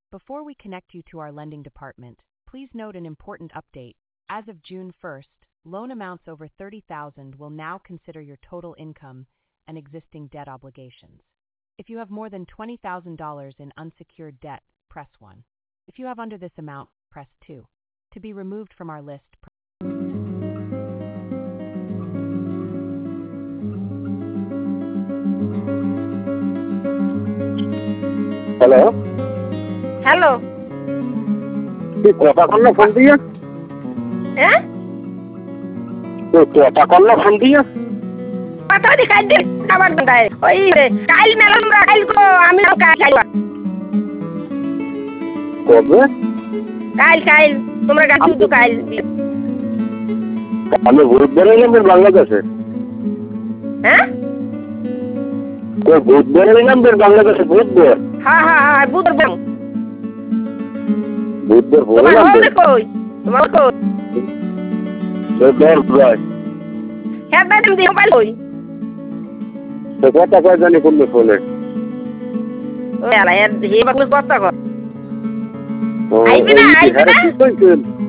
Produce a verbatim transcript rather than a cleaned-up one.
Before we connect you to our lending department, please note an important update. As of June first, loan amounts over thirty thousand dollars will now consider your total income and existing debt obligations. If you have more than twenty thousand dollars in unsecured debt, press one. If you have under this amount, press two. To be removed from our list, press hello hello তুই কথা কর না phone দিয়ে হ্যাঁ তুই কথা কর না ফোন দিয়ে কথা দি খাই দিন আবার দাঁড়ায় ওই কাল মেলা আমরা কাল কো আমি কাল যাইবা কবে কাল কাল তোমরা গাছি তো কাল আমি ভোট বেরোলাম বাংলাদেশে হ্যাঁ কই ভোট বেরোলাম বাংলাদেশে ভোট বের হ্যাঁ হ্যাঁ হ্যাঁ বুধর বং ভোট বের তোমার বললাম হল কই তোমার কই তো বের ভাই হ্যাঁ দাদা দি মোবাইল কই তো কথা কই জানি কোন ফোনে ওই আলা এর হে বাকু কথা কর ও আইবি না আইবি না কি কইছেন